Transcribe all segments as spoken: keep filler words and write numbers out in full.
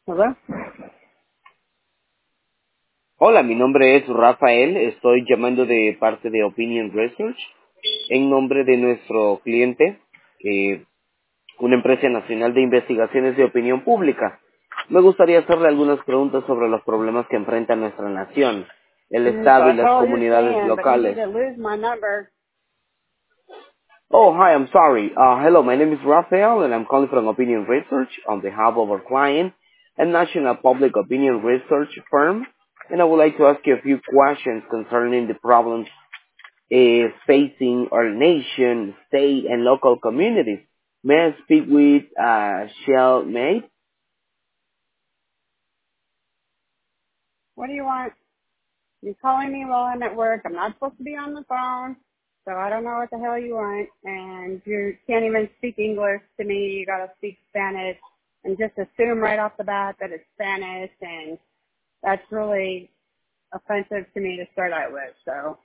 ¿Verdad? Hola, mi nombre es Rafael, estoy llamando de parte de Opinion Research en nombre de nuestro cliente, eh, una empresa nacional de investigaciones de opinión pública. Me gustaría hacerle algunas preguntas sobre los problemas que enfrenta nuestra nación, el Mm, so Estado y that's las all you're comunidades saying, but you need locales. to lose my number. Oh, hi, I'm sorry. Uh, hello, my name is Rafael and I'm calling from Opinion Research on behalf of our client, a national public opinion research firm, and I would like to ask you a few questions concerning the problems uh, facing our nation, state, and local communities. May I speak with uh, Shell May? What do you want? You're calling me while I'm at work. I'm not supposed to be on the phone, so I don't know what the hell you want. And you can't even speak English to me. You gotta speak Spanish, and just assume right off the bat that it's Spanish, and that's really offensive to me to start out with. So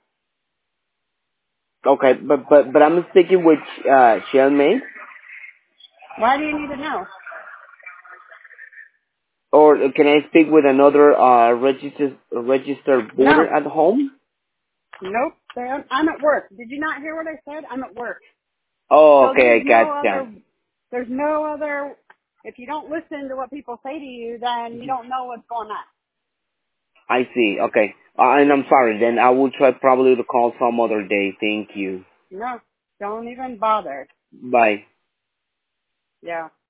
Okay, but but but I'm speaking with uh, Shell May, why do you need to know? or can I speak with another uh, registered registered No, voter at home? nope. I'm I'm at work. Did you not hear what I said? I'm at work. Oh, So okay, there's I no gotcha. other, there's no other, if you don't listen to what people say to you, then you don't know what's going on. I see. Okay. Uh, and I'm sorry. Then I will try probably to call some other day. Thank you. No, don't even bother. Bye. Yeah.